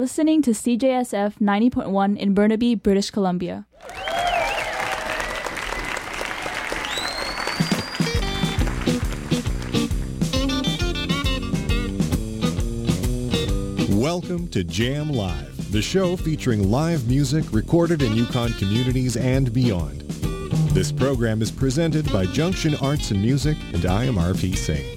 Listening to CJSF 90.1 in Burnaby, British Columbia. Welcome to Jam Live, the show featuring live music recorded in Yukon communities and beyond. This program is presented by Junction Arts and Music, and I am R.P. Singh.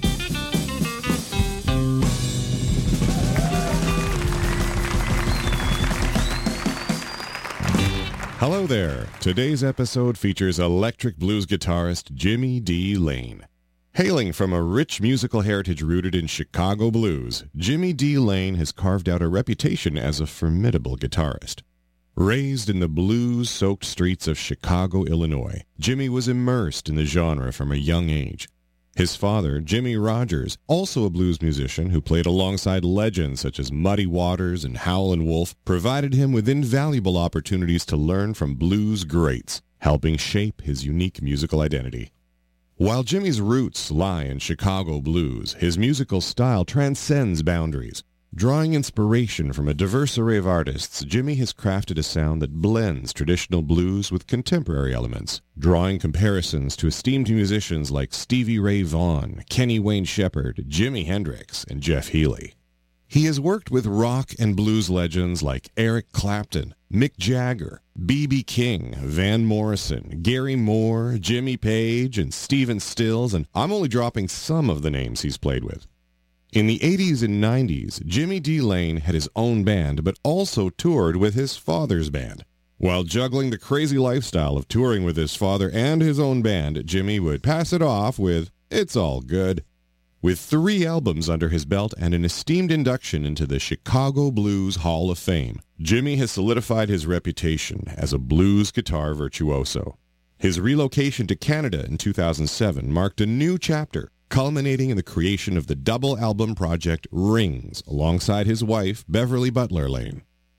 Hello there. Today's episode features electric blues guitarist Jimmy D. Lane. Hailing from a rich musical heritage rooted in Chicago blues, Jimmy D. Lane has carved out a reputation as a formidable guitarist. Raised in the blues-soaked streets of Chicago, Illinois, Jimmy was immersed in the genre from a young age. His father, Jimmy Rogers, also a blues musician who played alongside legends such as Muddy Waters and Howlin' Wolf, provided him with invaluable opportunities to learn from blues greats, helping shape his unique musical identity. While Jimmy's roots lie in Chicago blues, his musical style transcends boundaries. Drawing inspiration from a diverse array of artists, Jimmy has crafted a sound that blends traditional blues with contemporary elements, drawing comparisons to esteemed musicians like Stevie Ray Vaughan, Kenny Wayne Shepherd, Jimi Hendrix, and Jeff Healey. He has worked with rock and blues legends like Eric Clapton, Mick Jagger, B.B. King, Van Morrison, Gary Moore, Jimmy Page, and Stephen Stills, and I'm only dropping some of the names he's played with. In the 80s and 90s, Jimmy D. Lane had his own band, but also toured with his father's band. While juggling the crazy lifestyle of touring with his father and his own band, Jimmy would pass it off with, "It's all good." With 3 albums under his belt and an esteemed induction into the Chicago Blues Hall of Fame, Jimmy has solidified his reputation as a blues guitar virtuoso. His relocation to Canada in 2007 marked a new chapter, culminating in the creation of the double album project Rings alongside his wife, Beverly Butler Lane.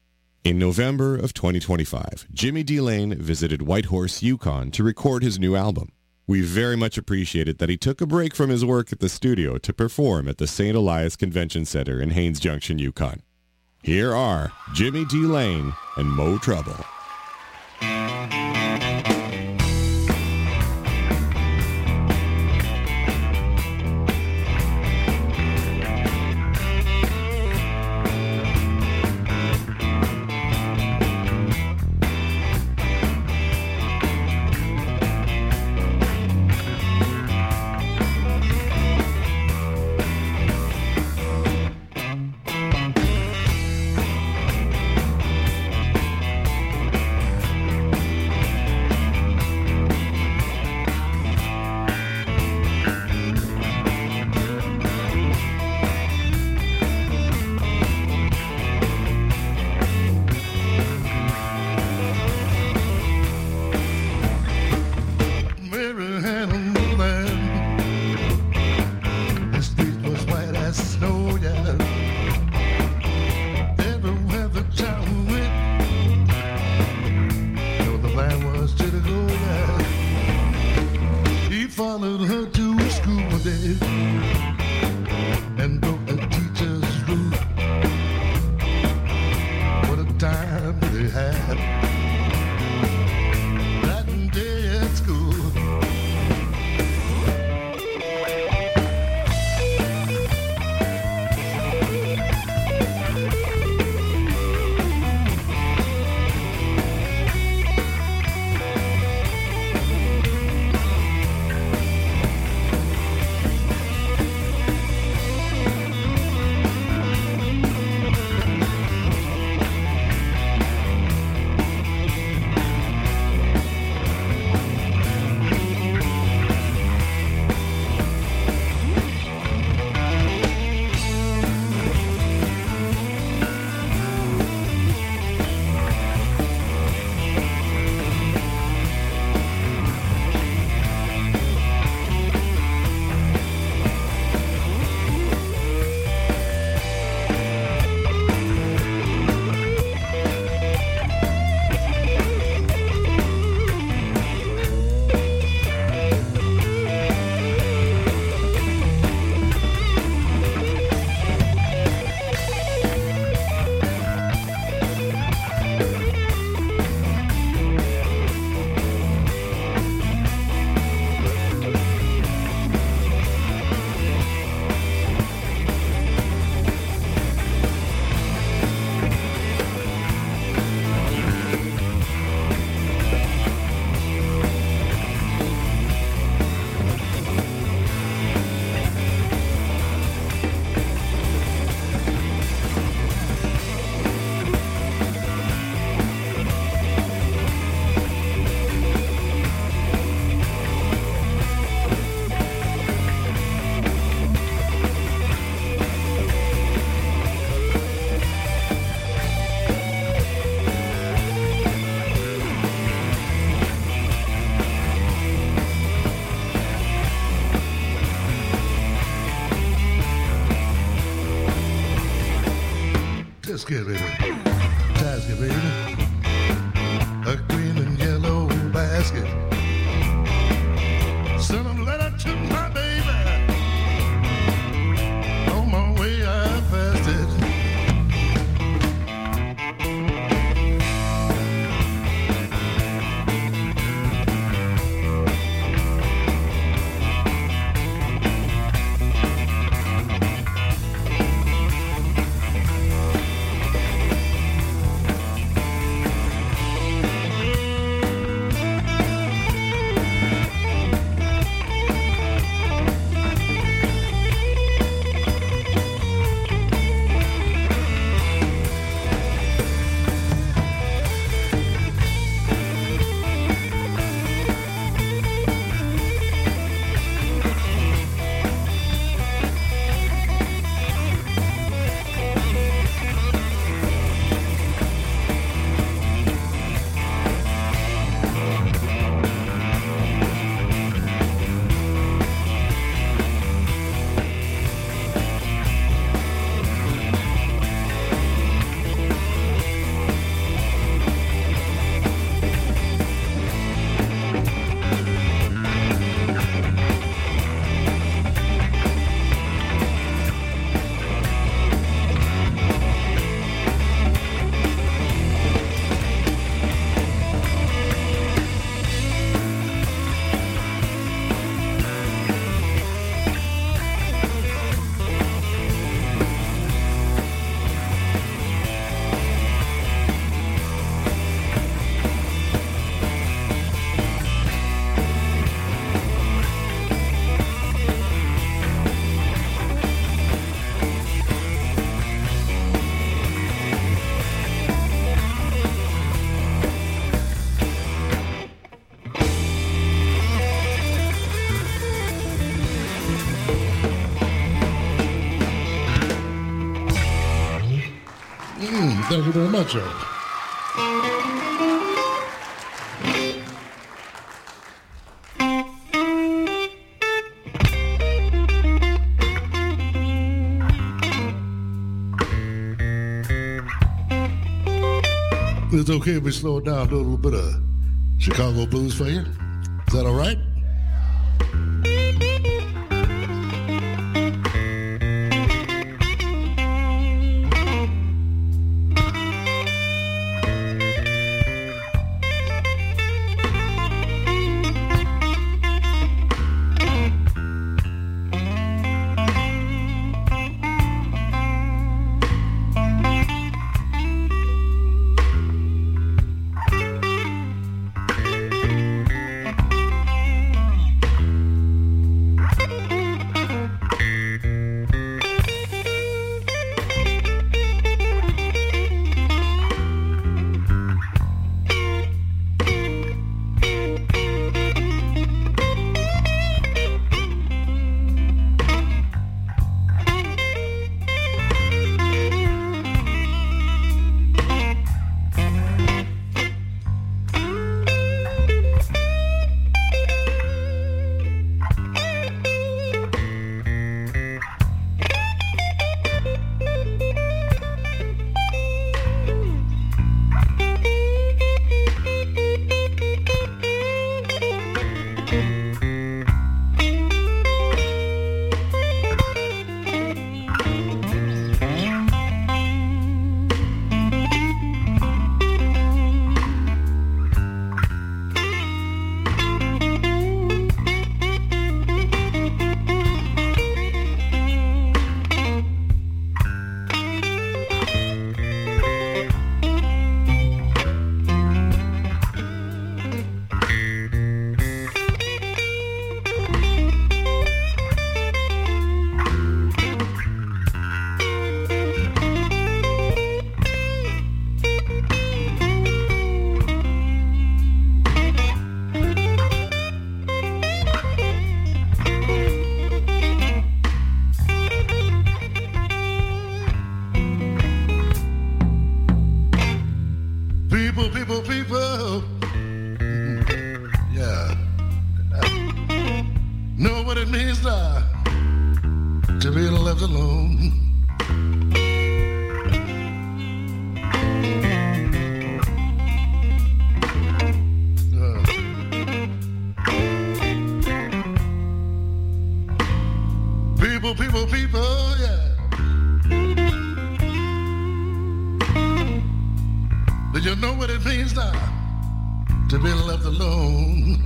In November of 2025, Jimmy D. Lane visited Whitehorse, Yukon to record his new album. We very much appreciated that he took a break from his work at the studio to perform at the St. Elias Convention Center in Haines Junction, Yukon. Here are Jimmy D. Lane and Mo Trouble. basket, baby. Basket, baby. A green and yellow basket. Send a letter to my baby. On my way, I passed it. Thank you very much, sir. It's okay if we slow it down, do a little bit of Chicago blues for you. Is that all right? People. Yeah. Know what it means to be left alone. You know what it means now to be left alone.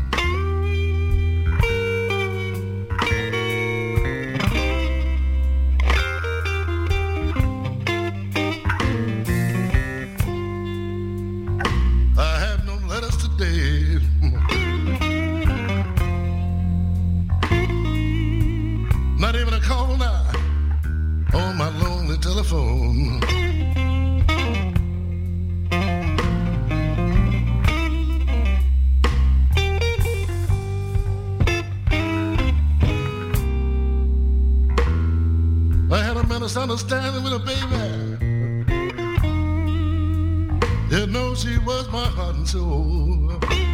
I have no letters today. Not even a call now on my lonely telephone. Misunderstanding with a baby. You know she was my heart and soul.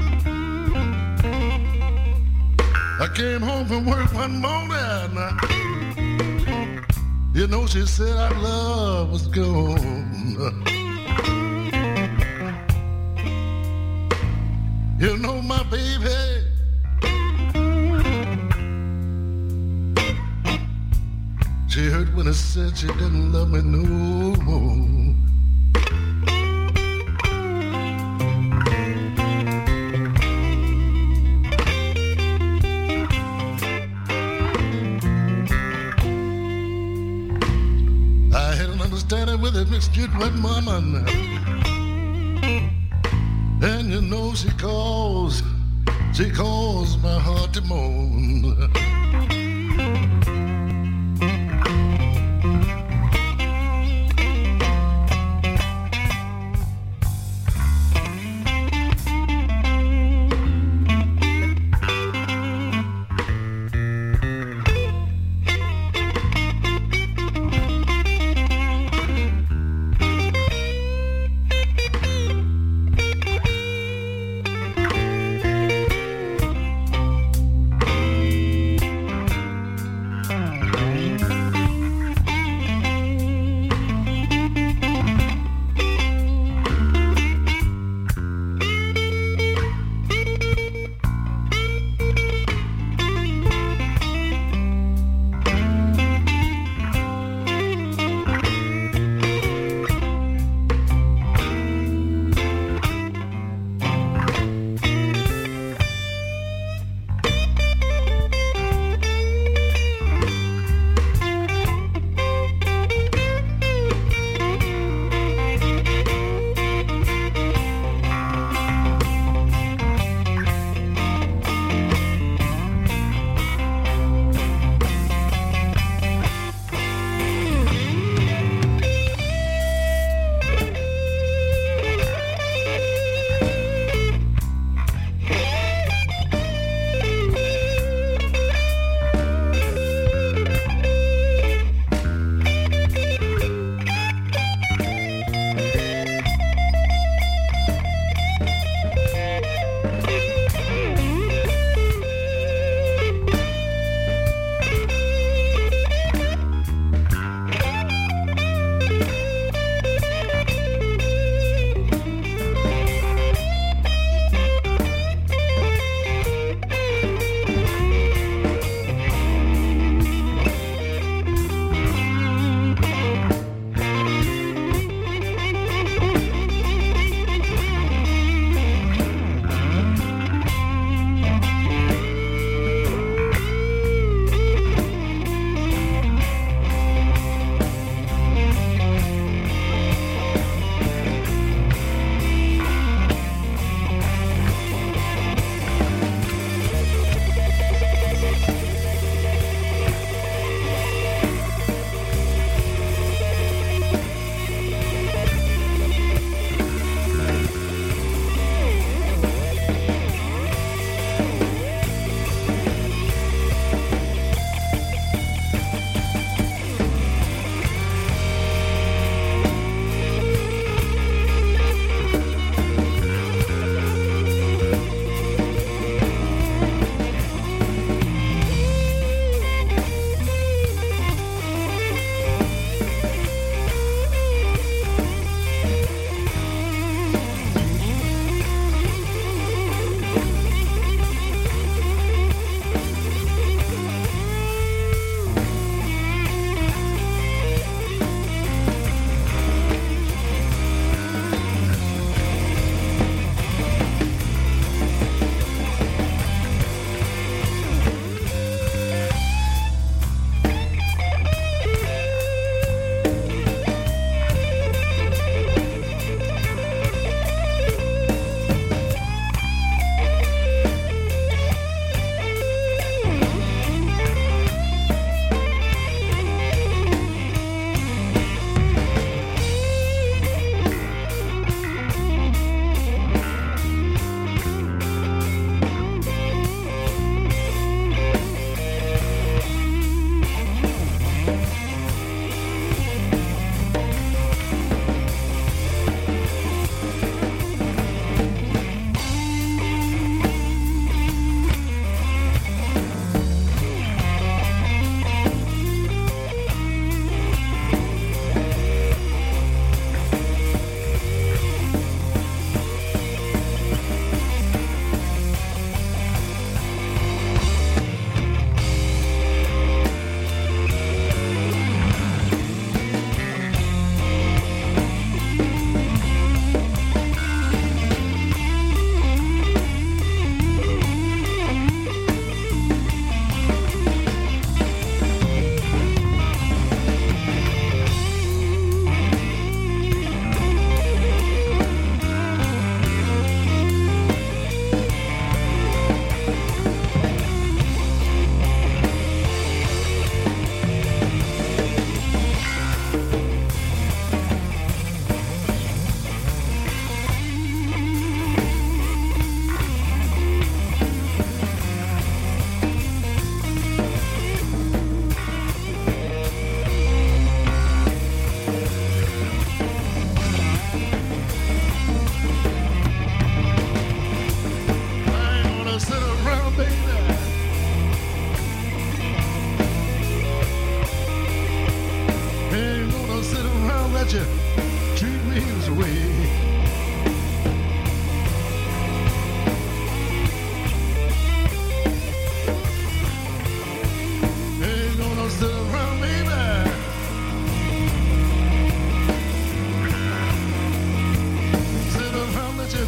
I came home from work one morning. You know she said our love was gone. You know my baby, she hurt when I said she didn't love me no more. I had an understanding with a mixed one woman, and you know she calls my heart to moan.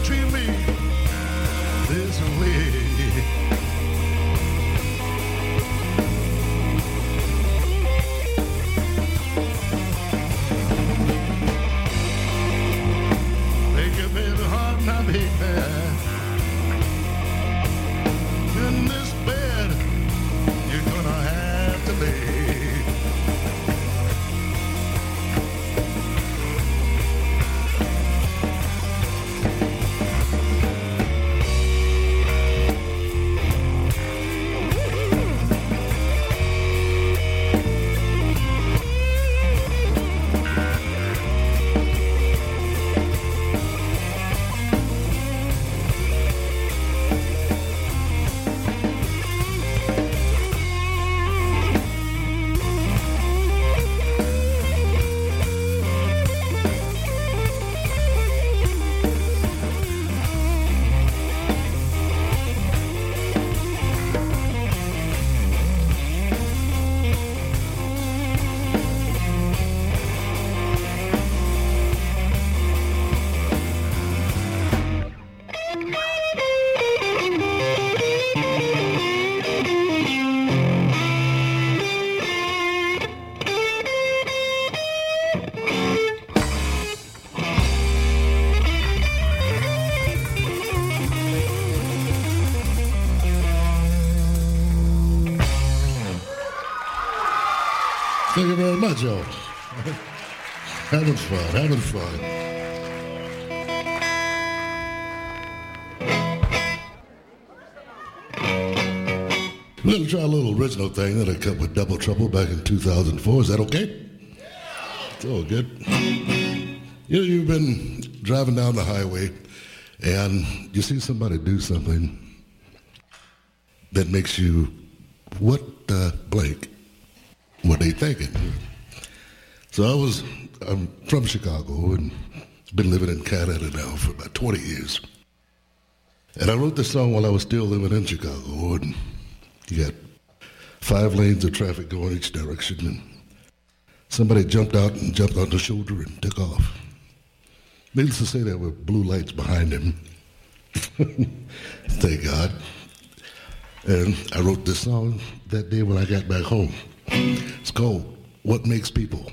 treat me this way. Make your baby heart now, baby. In this bed, you're gonna have to lay. Thank you very much, y'all. Having fun, having fun. We're going to try a little original thing that I cut with Double Trouble back in 2004. Is that okay? It's all good. You know, you've been driving down the highway and you see somebody do something that makes you, what the blank? What they thinking? So I'm from Chicago and been living in Canada now for about 20 years. And I wrote this song while I was still living in Chicago, and you got 5 lanes of traffic going each direction, and somebody jumped out and jumped on the shoulder and took off. Needless to say, there were blue lights behind him. Thank God. And I wrote this song that day when I got back home. It's called What Makes People.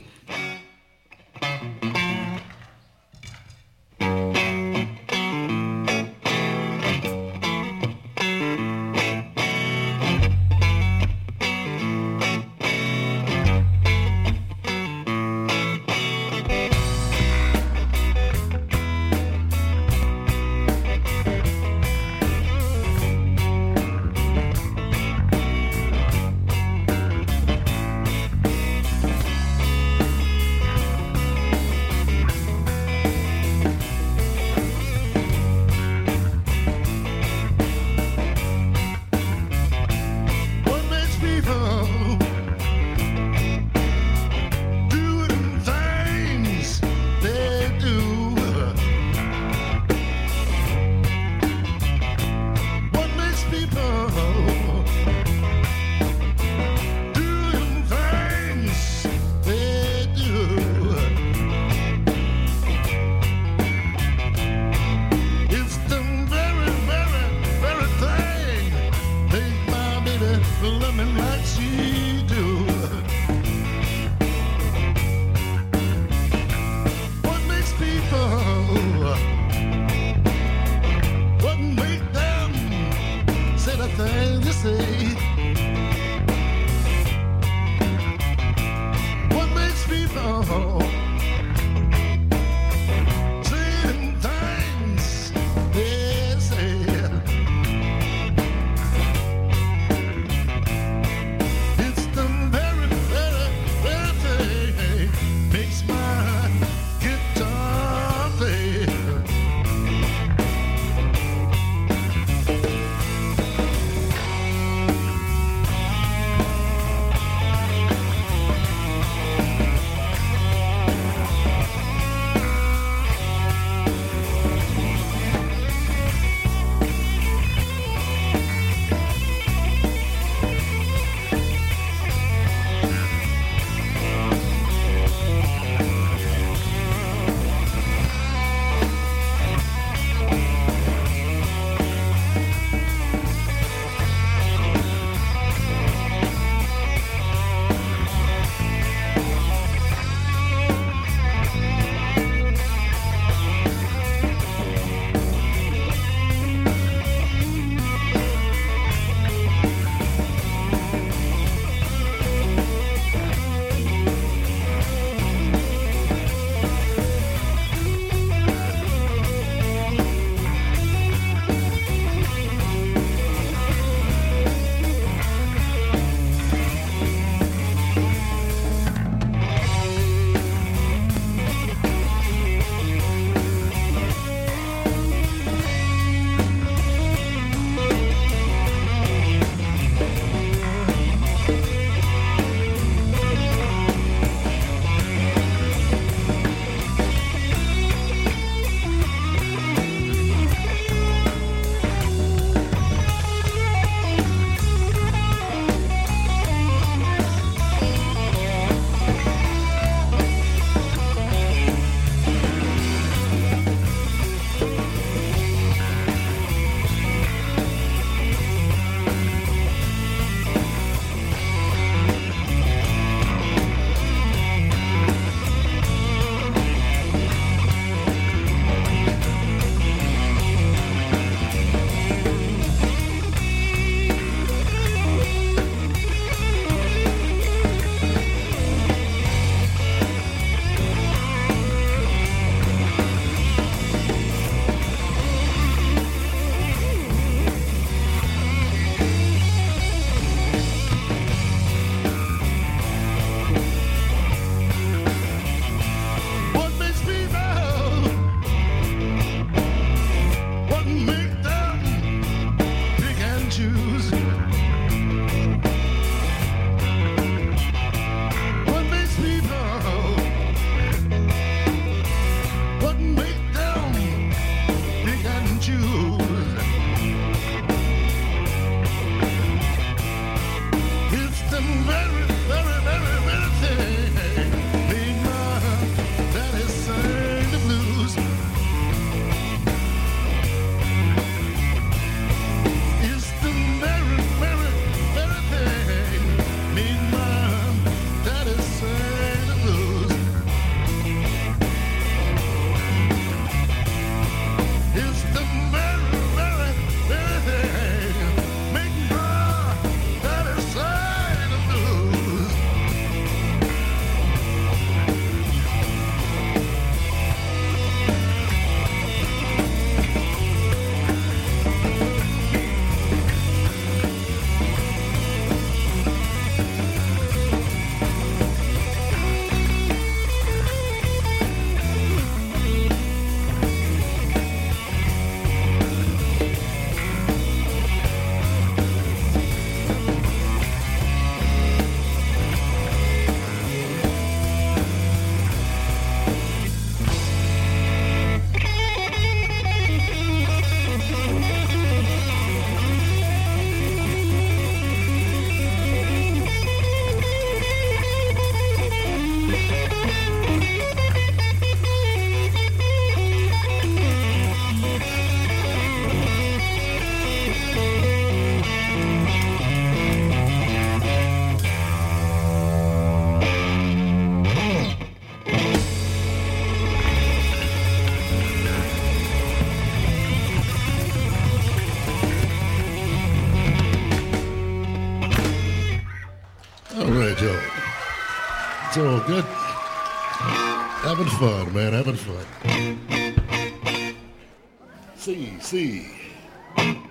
Joe. It's all good. Having fun, man, having fun. See.